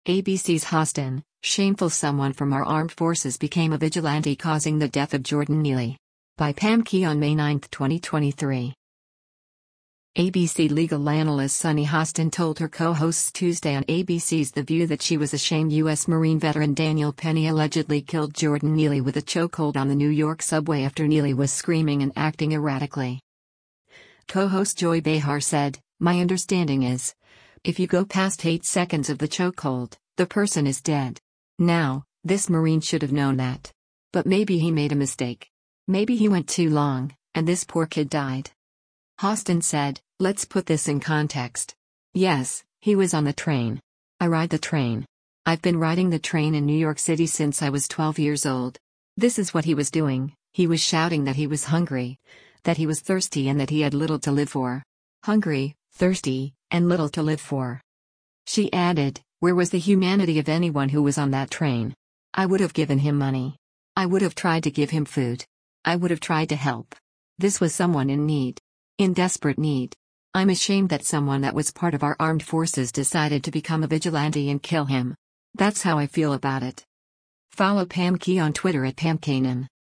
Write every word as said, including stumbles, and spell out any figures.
A B C's Hostin, shameful someone from our armed forces became a vigilante causing the death of Jordan Neely. By Pam Key on May ninth, twenty twenty-three. A B C legal analyst Sunny Hostin told her co-hosts Tuesday on A B C's The View that she was ashamed U S Marine veteran Daniel Penny allegedly killed Jordan Neely with a chokehold on the New York subway after Neely was screaming and acting erratically. Co-host Joy Behar said, "My understanding is, if you go past eight seconds of the chokehold, the person is dead. Now, this Marine should have known that. But maybe he made a mistake. Maybe he went too long, and this poor kid died." Hostin said, "Let's put this in context. Yes, he was on the train. I ride the train. I've been riding the train in New York City since I was twelve years old. This is what he was doing. He was shouting that he was hungry, that he was thirsty and that he had little to live for. Hungry, thirsty, and little to live for." She added, "Where was the humanity of anyone who was on that train? I would have given him money. I would have tried to give him food. I would have tried to help. This was someone in need. In desperate need. I'm ashamed that someone that was part of our armed forces decided to become a vigilante and kill him. That's how I feel about it." Follow Pam Key on Twitter at Pam Kanan.